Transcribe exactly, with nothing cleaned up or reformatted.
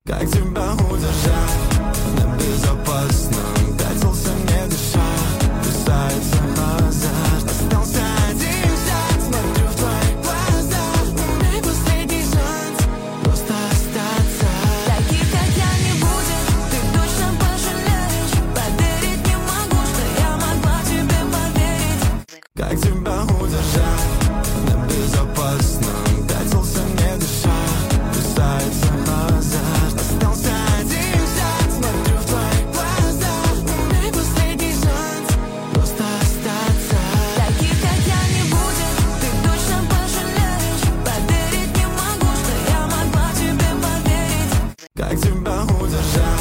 Как тебя удержать на безопасном? Пятился не дыша, кусается азарт. Остался один шаг, смотрю в твои глаза. Мой последний шанс просто остаться. Таких, как я, не будет, ты точно пожалеешь. Поверить не могу, что я могла тебе поверить. Как тебя удержать на безопасном? Пятился не дыша, кусается азарт. Остался один шаг, смотрю в твои глаза. Мой последний шанс просто остаться. Таких, как я, не будет, ты точно пожалеешь. Поверить не могу, что я могла тебе поверить. Как тебя удержать